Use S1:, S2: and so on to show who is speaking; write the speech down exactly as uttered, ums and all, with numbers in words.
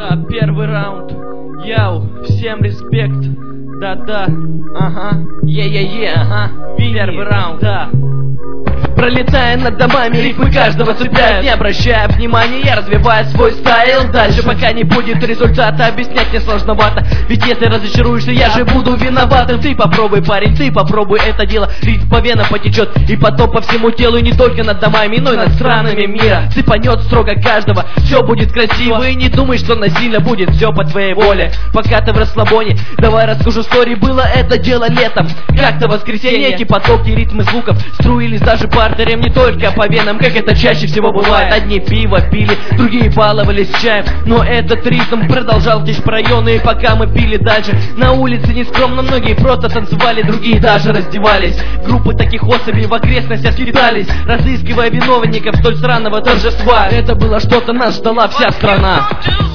S1: Да, первый раунд. Яу, всем респект. Да-да, ага, е-е-е, ага. Первый раунд, да. Пролетая над домами, ритмы каждого цепляют. Не обращая внимания, я развиваю свой стайл. Дальше пока не будет результата, объяснять мне сложновато. Ведь если разочаруешься, я же буду виноватым. Ты попробуй, парень, ты попробуй это дело. Ритм по венам потечет, и потом по всему телу. И не только над домами, но и над странами мира. Цепанет строго каждого, все будет красиво. И не думай, что насильно будет все по твоей воле. Пока ты в расслабоне, давай расскажу истории. Было это дело летом, как-то в воскресенье. Эти потоки, ритмы звуков струились даже по артериям, не только по венам, как это чаще всего бывает. Одни пиво пили, другие баловались чаем, но этот ритм продолжал течь по району. И пока мы пили дальше, на улице нескромно многие просто танцевали, другие даже раздевались. Группы таких особей в окрестностях скитались, разыскивая виновников столь странного торжества. Это было что-то, нас ждала вся страна.